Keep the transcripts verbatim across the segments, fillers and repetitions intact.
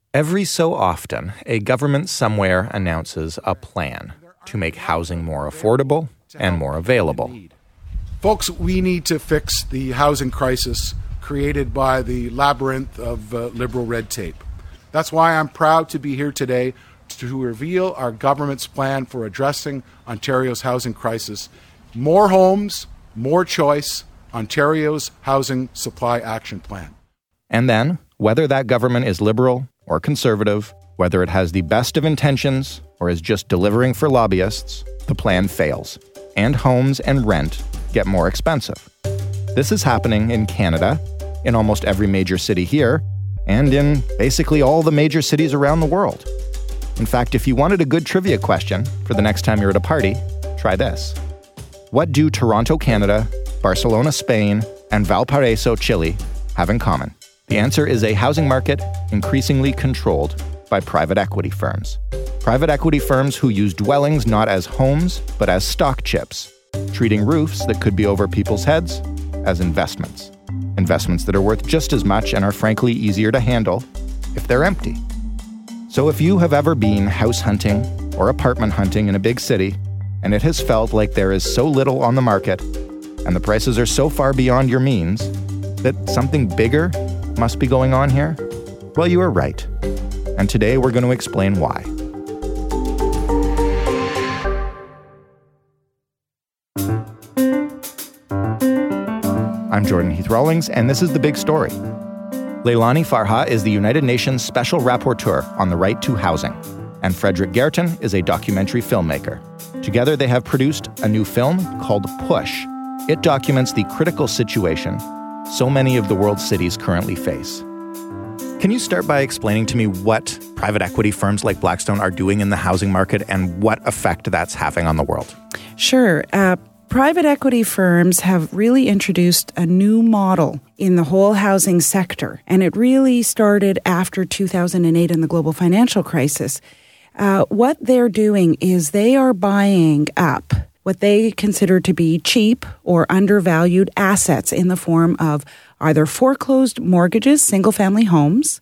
Every so often, a government somewhere announces a plan to make housing more affordable and more available. Folks, we need to fix the housing crisis created by the labyrinth of uh, liberal red tape. That's why I'm proud to be here today to reveal our government's plan for addressing Ontario's housing crisis. More homes, more choice, Ontario's Housing Supply Action Plan. And then, whether that government is liberal or conservative, whether it has the best of intentions or is just delivering for lobbyists, the plan fails, and homes and rent get more expensive. This is happening in Canada, in almost every major city here, and in basically all the major cities around the world. In fact, if you wanted a good trivia question for the next time you're at a party, try this. What do Toronto, Canada, Barcelona, Spain, and Valparaiso, Chile have in common? The answer is a housing market increasingly controlled by private equity firms. Private equity firms who use dwellings not as homes, but as stock chips, treating roofs that could be over people's heads as investments. Investments that are worth just as much and are frankly easier to handle if they're empty. So if you have ever been house hunting or apartment hunting in a big city, and it has felt like there is so little on the market, and the prices are so far beyond your means, that something bigger must be going on here, well, you are right. And today we're going to explain why. I'm Jordan Heath-Rawlings, and this is The Big Story. Leilani Farha is the United Nations Special Rapporteur on the Right to Housing, and Frederick Gertten is a documentary filmmaker. Together, they have produced a new film called Push. It documents the critical situation so many of the world's cities currently face. Can you start by explaining to me what private equity firms like Blackstone are doing in the housing market and what effect that's having on the world? Sure. Uh, private equity firms have really introduced a new model in the whole housing sector, and it really started after two thousand eight and the global financial crisis. Uh, what they're doing is they are buying up what they consider to be cheap or undervalued assets in the form of either foreclosed mortgages, single-family homes,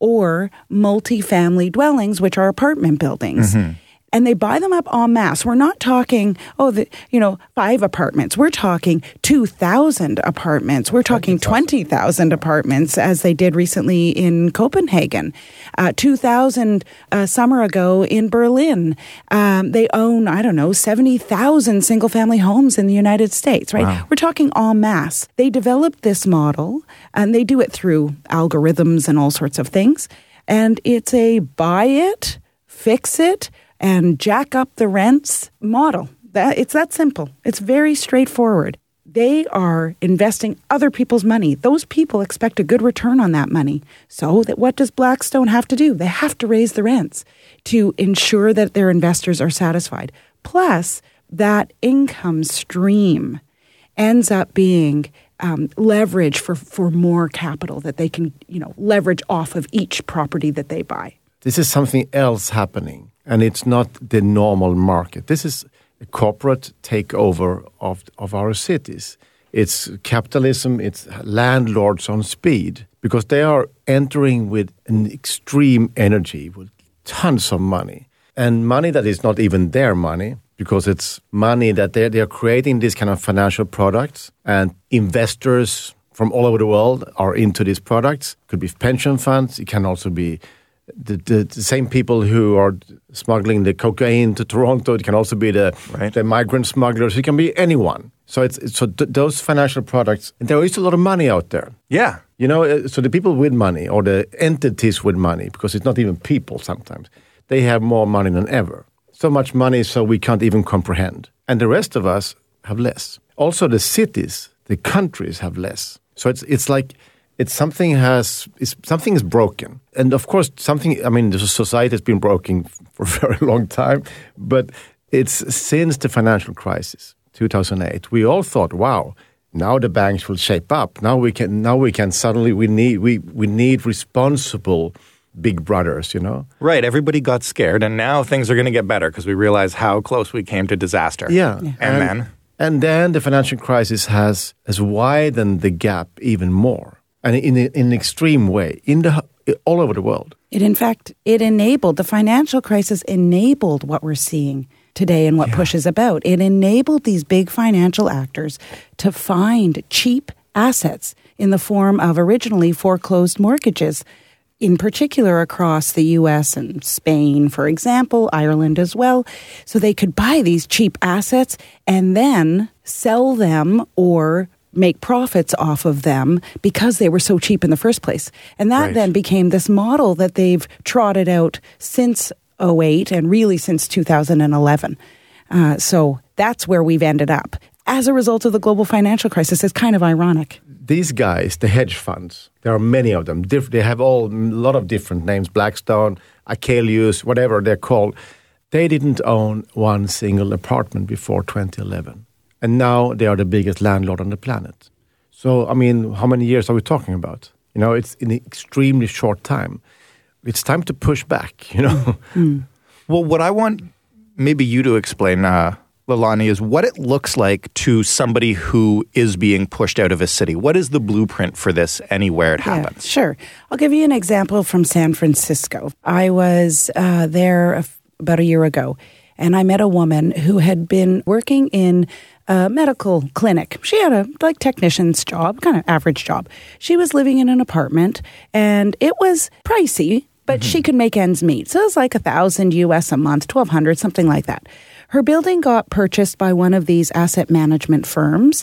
or multi-family dwellings, which are apartment buildings. Mm-hmm. And they buy them up en masse. We're not talking, oh, the, you know, five apartments. We're talking two thousand apartments. We're talking twenty thousand apartments, as they did recently in Copenhagen. Uh, two thousand a uh, summer ago in Berlin. Um, they own, I don't know, seventy thousand single-family homes in the United States, right? Wow. We're talking en masse. They developed this model, and they do it through algorithms and all sorts of things. And it's a buy it, fix it, and jack up the rents model. That, it's that simple. It's very straightforward. They are investing other people's money. Those people expect a good return on that money. So that what does Blackstone have to do? They have to raise the rents to ensure that their investors are satisfied. Plus, that income stream ends up being um, leverage for, for more capital that they can, you know, leverage off of each property that they buy. This is something else happening. And it's not the normal market. This is a corporate takeover of of our cities. It's capitalism, it's landlords on speed, because they are entering with an extreme energy, with tons of money. And money that is not even their money, because it's money that they're, they're creating these kind of financial products, and investors from all over the world are into these products. It could be pension funds, it can also be The, the, the same people who are smuggling the cocaine to Toronto. It can also be the, right. the migrant smugglers. It can be anyone. So it's, it's so th- those financial products, and there is a lot of money out there. Yeah. You know, so the people with money, or the entities with money, because it's not even people sometimes, they have more money than ever. So much money so we can't even comprehend. And the rest of us have less. Also the cities, the countries have less. So it's it's like... It's something has it's, something is broken, and of course something. I mean, the society has been broken for a very long time, but it's since the financial crisis, two thousand eight. We all thought, wow, now the banks will shape up. Now we can. Now we can suddenly we need we we need responsible big brothers. You know, right? Everybody got scared, and now things are going to get better because we realize how close we came to disaster. Yeah, yeah. And, and then and then the financial crisis has has widened the gap even more. And in, in an extreme way, in the all over the world. It, in fact, it enabled, the financial crisis enabled what we're seeing today and what yeah. Push is about. It enabled these big financial actors to find cheap assets in the form of originally foreclosed mortgages, in particular across the U S and Spain, for example, Ireland as well. So they could buy these cheap assets and then sell them or make profits off of them because they were so cheap in the first place. And that right. then became this model that they've trotted out since oh eight and really since two thousand eleven. Uh, so that's where we've ended up. As a result of the global financial crisis, it's kind of ironic. These guys, the hedge funds, there are many of them. Dif- they have all a lot of different names, Blackstone, Achilles, whatever they're called. They didn't own one single apartment before twenty eleven. And now they are the biggest landlord on the planet. So, I mean, how many years are we talking about? You know, it's in an extremely short time. It's time to push back, you know. Mm. Well, what I want maybe you to explain, uh, Leilani, is what it looks like to somebody who is being pushed out of a city. What is the blueprint for this anywhere it happens? Yeah, sure. I'll give you an example from San Francisco. I was uh, there a f- about a year ago, and I met a woman who had been working in a medical clinic. She had a like technician's job, kind of average job. She was living in an apartment, and it was pricey, but mm-hmm. she could make ends meet. So it was like a thousand U S a month, twelve hundred, something like that. Her building got purchased by one of these asset management firms,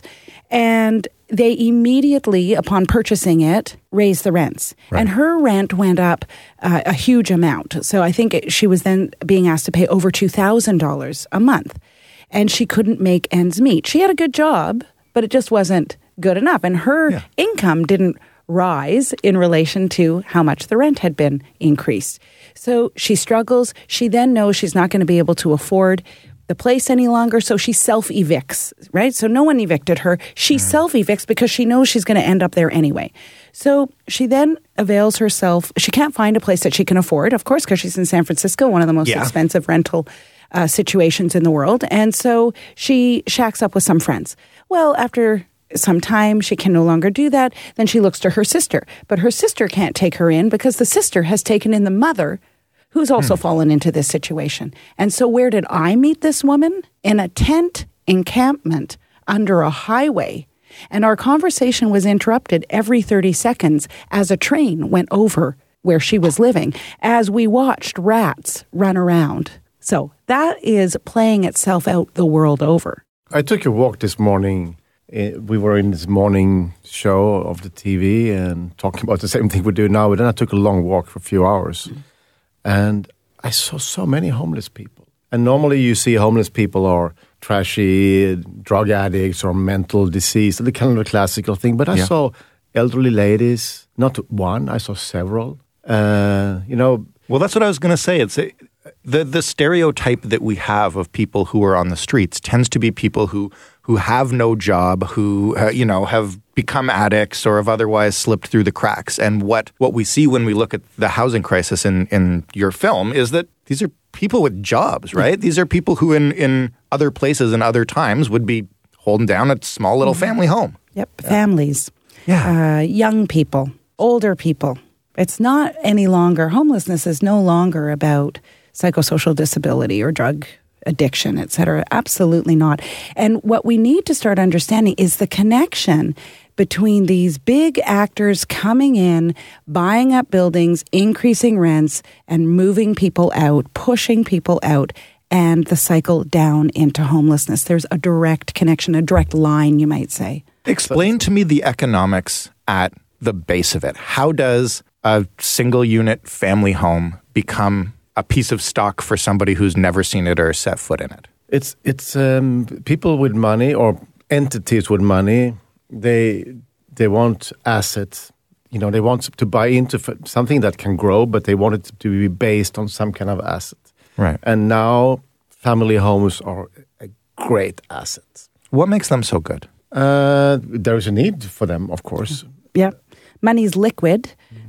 and they immediately, upon purchasing it, raised the rents. Right. And her rent went up uh, a huge amount. So I think it, she was then being asked to pay over two thousand dollars a month. And she couldn't make ends meet. She had a good job, but it just wasn't good enough. And her yeah. income didn't rise in relation to how much the rent had been increased. So she struggles. She then knows she's not going to be able to afford the place any longer, so she self-evicts, right? So no one evicted her. She mm. self-evicts because she knows she's going to end up there anyway. So she then avails herself. She can't find a place that she can afford, of course, because she's in San Francisco, one of the most yeah. expensive rental uh, situations in the world. And so she shacks up with some friends. Well, after some time, she can no longer do that. Then she looks to her sister. But her sister can't take her in because the sister has taken in the mother, who's also hmm. fallen into this situation. And so where did I meet this woman? In a tent encampment under a highway. And our conversation was interrupted every thirty seconds as a train went over where she was living, as we watched rats run around. So that is playing itself out the world over. I took a walk this morning. We were in this morning show of the T V and talking about the same thing we do now. But then I took a long walk for a few hours. Mm. And I saw so many homeless people. And normally you see homeless people are trashy, drug addicts or mental disease, the kind of a classical thing. But I yeah. saw elderly ladies, not one, I saw several. Uh, you know. Well, that's what I was going to say. It's a, the the stereotype that we have of people who are on the streets tends to be people who who have no job, who uh, you know have become addicts or have otherwise slipped through the cracks. And what what we see when we look at the housing crisis in in your film is that these are people with jobs, right? These are people who in in other places and other times would be holding down a small little mm-hmm. family home. Yep, yeah. Families, yeah, uh, young people, older people. It's not any longer, homelessness is no longer about psychosocial disability or drug addiction, et cetera. Absolutely not. And what we need to start understanding is the connection between these big actors coming in, buying up buildings, increasing rents, and moving people out, pushing people out, and the cycle down into homelessness. There's a direct connection, a direct line, you might say. Explain to me the economics at the base of it. How does a single unit family home become a piece of stock for somebody who's never seen it or set foot in it? It's it's um, people with money or entities with money. They they want assets. You know, they want to buy into something that can grow, but they want it to be based on some kind of asset. Right. And now family homes are a great asset. What makes them so good? Uh, there is a need for them, of course. Yeah. Money's liquid.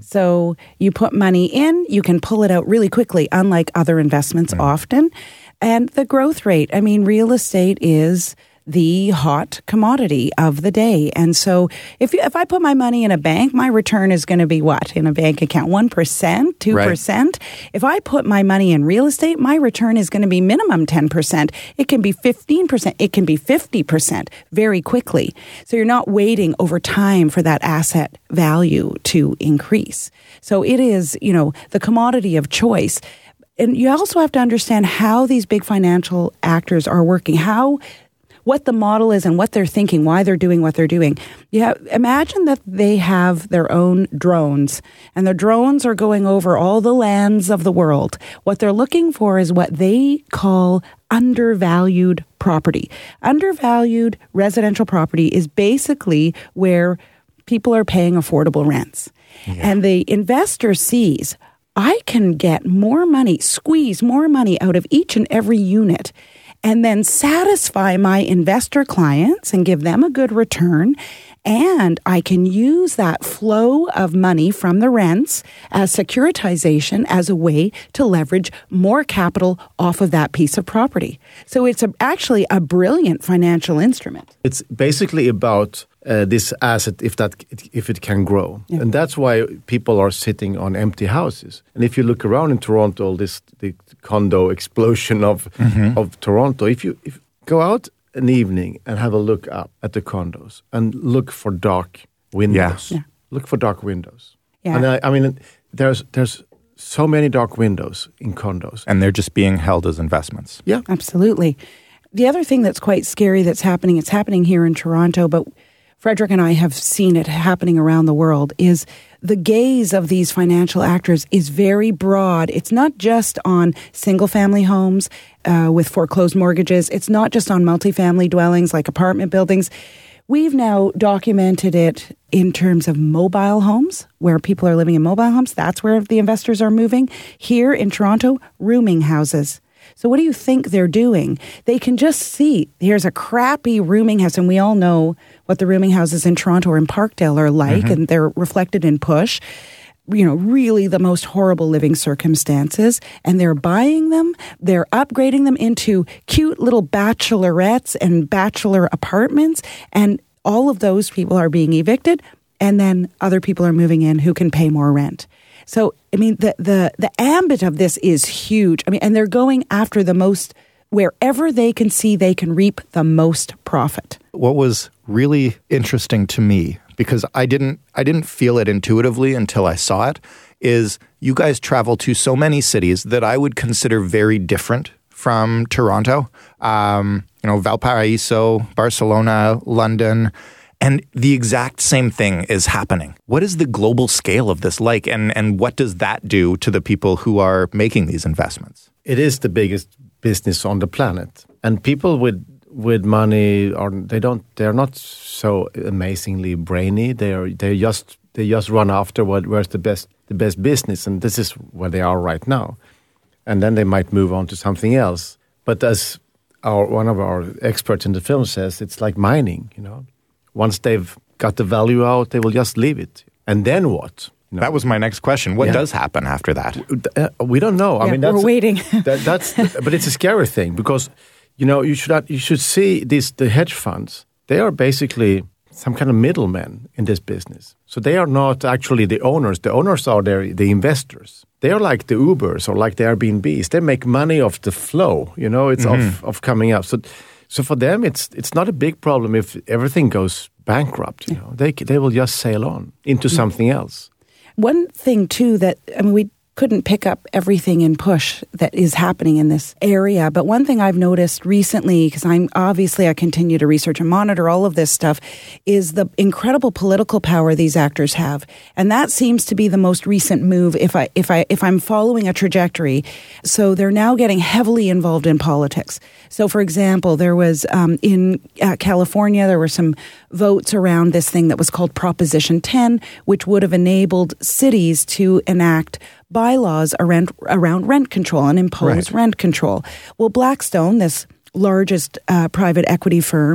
So you put money in, you can pull it out really quickly, unlike other investments mm. often. And the growth rate, I mean, real estate is the hot commodity of the day. And so if you, if I put my money in a bank, my return is going to be what in a bank account? one percent, two percent? Right. If I put my money in real estate, my return is going to be minimum ten percent. It can be fifteen percent. It can be fifty percent very quickly. So you're not waiting over time for that asset value to increase. So it is, you know, the commodity of choice. And you also have to understand how these big financial actors are working, how, what the model is and what they're thinking, why they're doing what they're doing. Yeah, imagine that they have their own drones, and the drones are going over all the lands of the world. What they're looking for is what they call undervalued property. Undervalued residential property is basically where people are paying affordable rents. Yeah. And the investor sees, I can get more money, squeeze more money out of each and every unit, and then satisfy my investor clients and give them a good return. And I can use that flow of money from the rents as securitization as a way to leverage more capital off of that piece of property. So it's a, actually a brilliant financial instrument. It's basically about uh, this asset if that if it can grow. Yeah. And that's why people are sitting on empty houses. And if you look around in Toronto, this the condo explosion of mm-hmm. of Toronto, if you if go out an evening and have a look up at the condos and look for dark windows. Yeah. Yeah. Look for dark windows. Yeah. And I, I mean, there's there's so many dark windows in condos. And they're just being held as investments. Yeah. Absolutely. The other thing that's quite scary that's happening, it's happening here in Toronto, but Frederick and I have seen it happening around the world, is the gaze of these financial actors is very broad. It's not just on single-family homes uh, with foreclosed mortgages. It's not just on multifamily dwellings like apartment buildings. We've now documented it in terms of mobile homes, where people are living in mobile homes. That's where the investors are moving. Here in Toronto, rooming houses. So what do you think they're doing? They can just see, here's a crappy rooming house, and we all know what the rooming houses in Toronto or in Parkdale are like, mm-hmm. and they're reflected in Push. You know, really the most horrible living circumstances, and they're buying them, they're upgrading them into cute little bachelorettes and bachelor apartments, and all of those people are being evicted, and then other people are moving in who can pay more rent. So, I mean, the, the, the ambit of this is huge. I mean, and they're going after the most, wherever they can see they can reap the most profit. What was really interesting to me, because I didn't I didn't feel it intuitively until I saw it, is you guys travel to so many cities that I would consider very different from Toronto. Um, you know, Valparaiso, Barcelona, London. And the exact same thing is happening. What is the global scale of this like, and, and what does that do to the people who are making these investments? It is the biggest business on the planet. And people with with money are they don't they're not so amazingly brainy. They are they just they just run after what where's the best the best business, and this is where they are right now. And then they might move on to something else. But as our one of our experts in the film says, it's like mining, you know. Once they've got the value out, they will just leave it. And then what? You know? That was my next question. What yeah. does happen after that? Uh, we don't know. Yeah, I mean, that's, we're waiting. that, that's, but it's a scary thing because, you know, you should you should see these the hedge funds. They are basically some kind of middlemen in this business. So they are not actually the owners. The owners are their, the investors. They are like the Ubers or like the Airbnbs. They make money off the flow. You know, it's mm-hmm. of of coming up. So. So for them, it's it's not a big problem if everything goes bankrupt. You know, they they will just sail on into something else. One thing too that I mean, we couldn't pick up everything in Push that is happening in this area, but one thing I've noticed recently, because I'm obviously I continue to research and monitor all of this stuff, is the incredible political power these actors have, and that seems to be the most recent move. If I if I if I'm following a trajectory, so they're now getting heavily involved in politics. So, for example, there was um, in uh, California, there were some votes around this thing that was called Proposition ten, which would have enabled cities to enact bylaws around, around rent control and impose right. rent control. Well, Blackstone, this largest uh, private equity firm,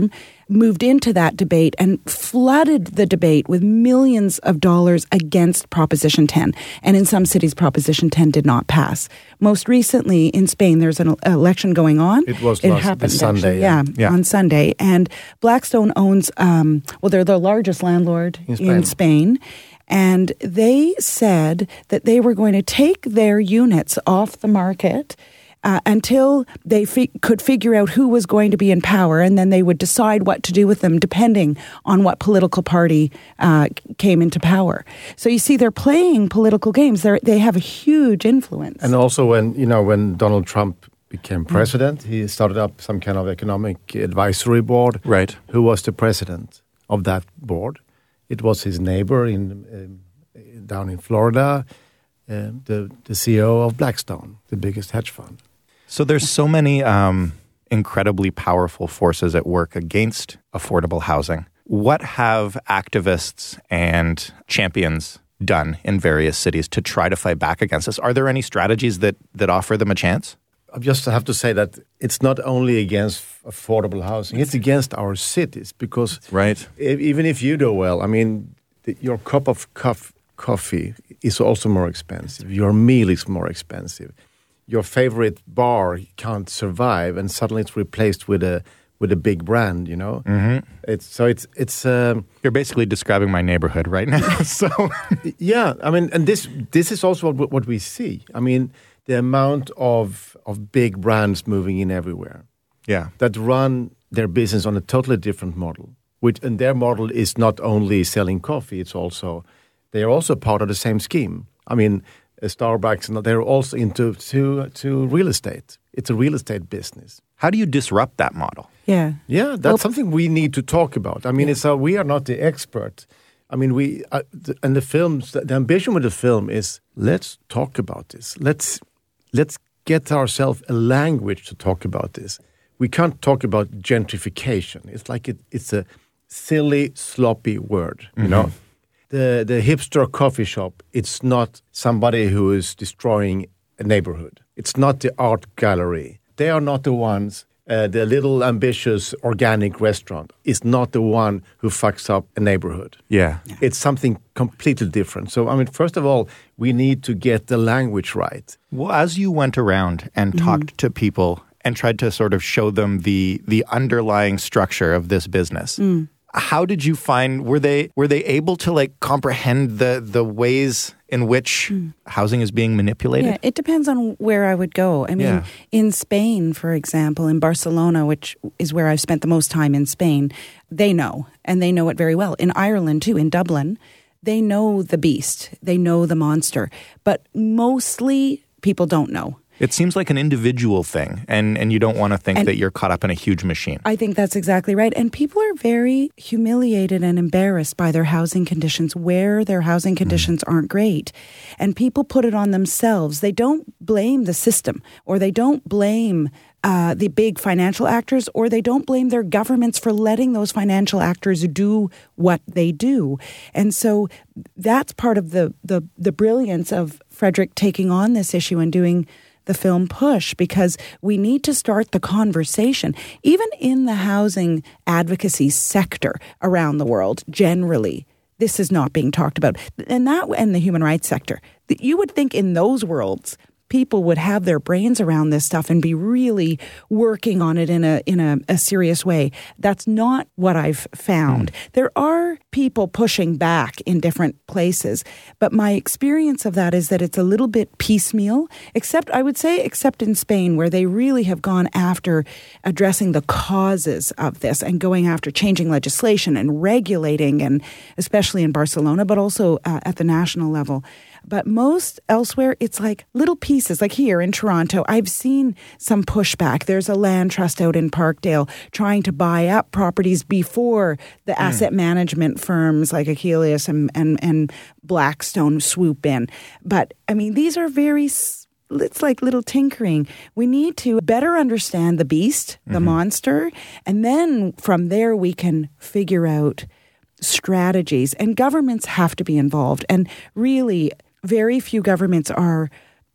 moved into that debate and flooded the debate with millions of dollars against Proposition ten. And in some cities, Proposition ten did not pass. Most recently in Spain, there's an election going on. It was it last happened, this Sunday. Yeah, Yeah. on Sunday. And Blackstone owns, um, well, they're the largest landlord In Spain. in Spain. And they said that they were going to take their units off the market Uh, until they fi- could figure out who was going to be in power, and then they would decide what to do with them depending on what political party uh, came into power. So you see, they're playing political games. They're, they have a huge influence. And also when, you know, when Donald Trump became president, he started up some kind of economic advisory board. Right. Who was the president of that board? It was his neighbor in um, down in Florida, um, the, the C E O of Blackstone, the biggest hedge fund. So there's so many um, incredibly powerful forces at work against affordable housing. What have activists and champions done in various cities to try to fight back against this? Are there any strategies that, that offer them a chance? I just have to say that it's not only against affordable housing, it's against our cities because Right. e- even if you do well, I mean, the, your cup of cof- coffee is also more expensive. Your meal is more expensive. Your favorite bar can't survive, and suddenly it's replaced with a with a big brand. You know, mm-hmm. it's so it's it's. Um, You're basically describing my neighborhood right now. So yeah, I mean, and this this is also what what we see. I mean, the amount of of big brands moving in everywhere. yeah, That run their business on a totally different model. Which and their model is not only selling coffee; it's also they are also part of the same scheme. I mean. Starbucks, and they're also into to to real estate. It's a real estate business. how do you disrupt that model? yeah. Yeah, that's Well, something we need to talk about. I mean, it's a, we are not the expert. I mean, we uh, the, and the films. The ambition with the film is let's talk about this. Let's let's get ourselves a language to talk about this. We can't talk about gentrification. It's like it, it's a silly, sloppy word. You mm-hmm. know. The the hipster coffee shop, it's not somebody who is destroying a neighborhood. It's not the art gallery. They are not the ones, uh, the little ambitious organic restaurant is not the one who fucks up a neighborhood. Yeah. It's something completely different. So, I mean, first of all, we need to get the language right. Well, as you went around and mm-hmm. talked to people and tried to sort of show them the the underlying structure of this business, mm. how did you find, were they were they able to like comprehend the the ways in which mm. housing is being manipulated? Yeah, it depends on where I would go. I mean, yeah. in Spain, for example, in Barcelona, which is where I've spent the most time in Spain, they know, and they know it very well. In Ireland, too, in Dublin, they know the beast. They know the monster. But mostly people don't know. It seems like an individual thing, and, and you don't want to think and that you're caught up in a huge machine. I think that's exactly right. And people are very humiliated and embarrassed by their housing conditions, where their housing conditions mm. aren't great. And people put it on themselves. They don't blame the system, or they don't blame uh, the big financial actors, or they don't blame their governments for letting those financial actors do what they do. And so that's part of the the, the brilliance of Fredrik taking on this issue and doing the film Push, because we need to start the conversation, even in the housing advocacy sector around the world. Generally, this is not being talked about, and that and the human rights sector. You would think in those worlds, people would have their brains around this stuff and be really working on it in a in a, a serious way. That's not what I've found. Mm. There are people pushing back in different places, but my experience of that is that it's a little bit piecemeal, except, I would say, except in Spain, where they really have gone after addressing the causes of this and going after changing legislation and regulating, and especially in Barcelona, but also uh, at the national level. But most elsewhere, it's like little pieces. Like here in Toronto, I've seen some pushback. There's a land trust out in Parkdale trying to buy up properties before the mm. asset management firms like Achilles and, and, and Blackstone swoop in. But, I mean, these are very... It's like little tinkering. We need to better understand the beast, the mm-hmm. monster, and then from there we can figure out strategies. And governments have to be involved. And really, very few governments are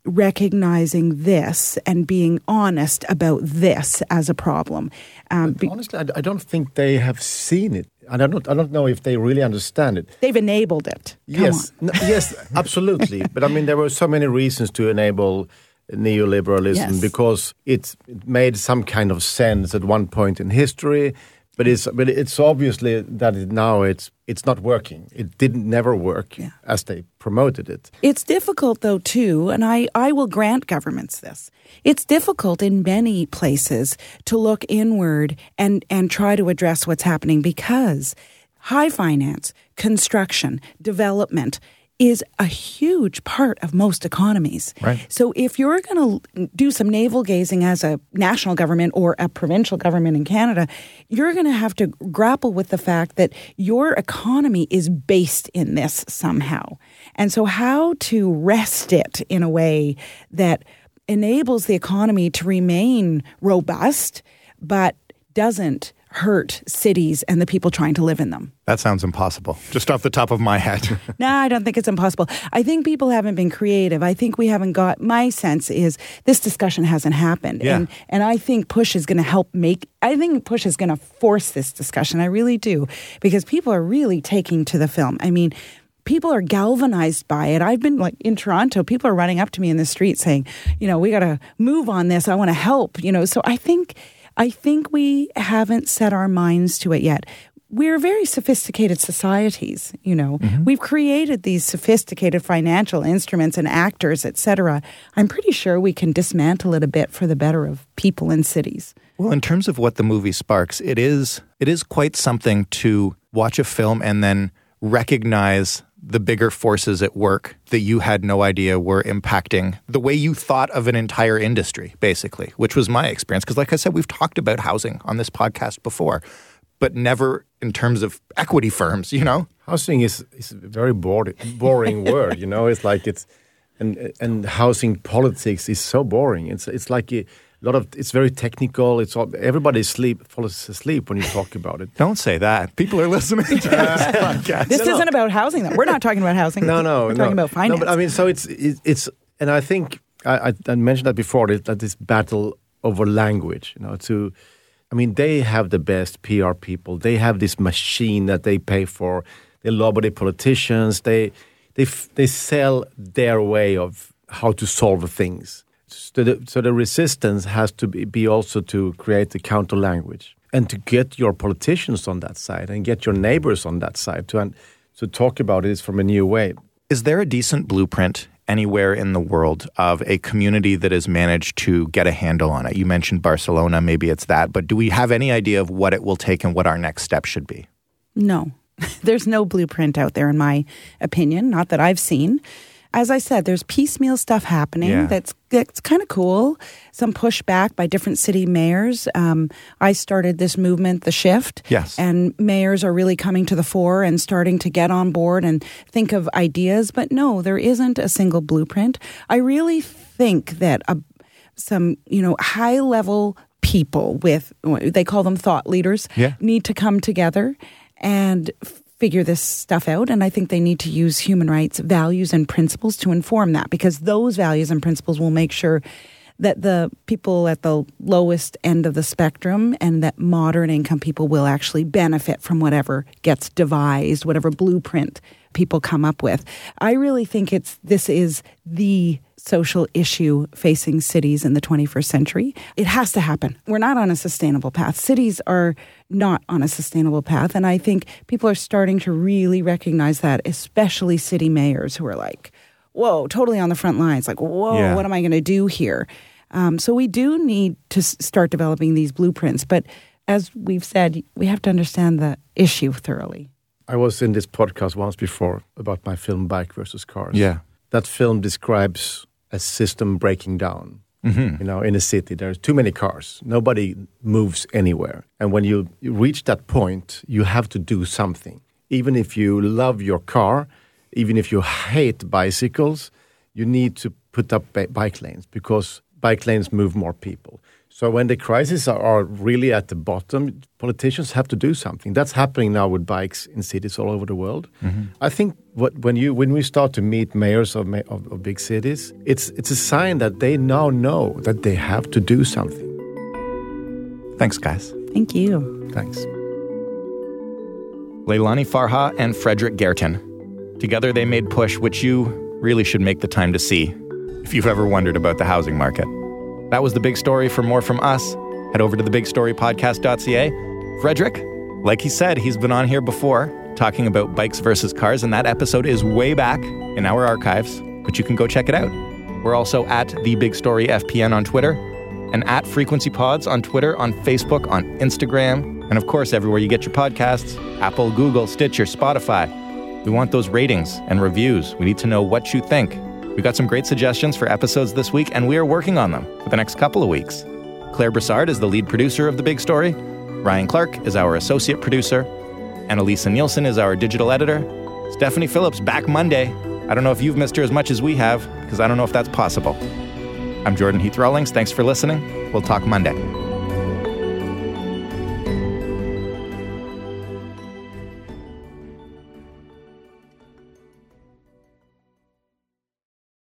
recognizing this and being honest about this as a problem. Um, be- honestly, I, I don't think they have seen it. I don't. I don't know if they really understand it. They've enabled it. Come yes, no, yes, absolutely. But I mean, there were so many reasons to enable neoliberalism Yes. because it, it made some kind of sense at one point in history. But it's but it's obviously that it, now it's it's not working. It didn't never work Yeah. as they promoted it. It's difficult, though, too, and I, I will grant governments this. It's difficult in many places to look inward and, and try to address what's happening because high finance, construction, development is a huge part of most economies. Right. So if you're going to do some navel gazing as a national government or a provincial government in Canada, you're going to have to grapple with the fact that your economy is based in this somehow. And so how to wrest it in a way that enables the economy to remain robust, but doesn't hurt cities and the people trying to live in them. That sounds impossible, just off the top of my head. No, I don't think it's impossible. I think people haven't been creative. I think we haven't got, my sense is this discussion hasn't happened. Yeah. And and I think Push is going to help make, I think Push is going to force this discussion. I really do. Because people are really taking to the film. I mean, people are galvanized by it. I've been like in Toronto, people are running up to me in the street saying, you know, we got to move on this. I want to help, you know. So I think I think we haven't set our minds to it yet. We're very sophisticated societies, you know. Mm-hmm. We've created these sophisticated financial instruments and actors, et cetera. I'm pretty sure we can dismantle it a bit for the better of people in cities. Well, in terms of what the movie sparks, it is it is quite something to watch a film and then recognize the bigger forces at work that you had no idea were impacting the way you thought of an entire industry, basically, which was my experience. Because like I said, we've talked about housing on this podcast before, but never in terms of equity firms, you know? Housing is, is a very bored, boring word, you know? It's like it's, and and housing politics is so boring. It's it's like a lot of, it's very technical. It's all, everybody sleep, falls asleep when you talk about it. Don't say that. People are listening to this podcast. This No, isn't no. about housing, though. We're not talking about housing. No, no, We're no. talking about finance. No, but I mean, so it's it, it's, and I think I, I, I mentioned that before. That, that this battle over language, you know, to, I mean, they have the best P R people. They have this machine that they pay for. They lobby the politicians. They they f- they sell their way of how to solve things. So the, so the resistance has to be, be also to create the counter language and to get your politicians on that side and get your neighbors on that side to to talk about it from a new way. Is there a decent blueprint anywhere in the world of a community that has managed to get a handle on it? You mentioned Barcelona, maybe it's that, but do we have any idea of what it will take and what our next step should be? No. There's no blueprint out there, in my opinion, not that I've seen. As I said, there's piecemeal stuff happening Yeah. that's that's kind of cool. Some pushback by different city mayors. Um, I started this movement, The Shift. Yes. And mayors are really coming to the fore and starting to get on board and think of ideas. But no, there isn't a single blueprint. I really think that a, some, you know, high-level people with, they call them thought leaders, Yeah. need to come together and figure this stuff out. And I think they need to use human rights values and principles to inform that, because those values and principles will make sure that the people at the lowest end of the spectrum and that moderate income people will actually benefit from whatever gets devised, whatever blueprint people come up with. I really think it's this is the social issue facing cities in the twenty-first century. It has to happen. We're not on a sustainable path. Cities are not on a sustainable path. And I think people are starting to really recognize that, especially city mayors who are like, whoa, totally on the front lines. Like, whoa, Yeah. what am I going to do here? Um, so we do need to s- start developing these blueprints. But as we've said, we have to understand the issue thoroughly. I was in this podcast once before about my film Bike versus Cars. Yeah. That film describes a system breaking down. Mm-hmm. You know, in a city, there's too many cars. Nobody moves anywhere. And when you you reach that point, you have to do something. Even if you love your car, even if you hate bicycles, you need to put up ba- bike lanes because bike lanes move more people. So when the crises are, are really at the bottom, politicians have to do something. That's happening now with bikes in cities all over the world. Mm-hmm. I think what, when you when we start to meet mayors of, of, of big cities, it's it's a sign that they now know that they have to do something. Thanks, guys. Thank you. Thanks. Leilani Farha and Fredrik Gertten. Together they made Push, which you really should make the time to see if you've ever wondered about the housing market. That was The Big Story. For more from us, head over to the big story podcast dot c a. Fredrik, like he said, he's been on here before talking about bikes versus cars, and that episode is way back in our archives, but you can go check it out. We're also at The Big Story F P N on Twitter, and at Frequency Pods on Twitter, on Facebook, on Instagram, and of course everywhere you get your podcasts, Apple, Google, Stitcher, Spotify. We want those ratings and reviews. We need to know what you think. We got some great suggestions for episodes this week, and we are working on them for the next couple of weeks. Claire Broussard is the lead producer of The Big Story. Ryan Clark is our associate producer. Annalisa Nielsen is our digital editor. Stephanie Phillips back Monday. I don't know if you've missed her as much as we have, because I don't know if that's possible. I'm Jordan Heath Rawlings. Thanks for listening. We'll talk Monday.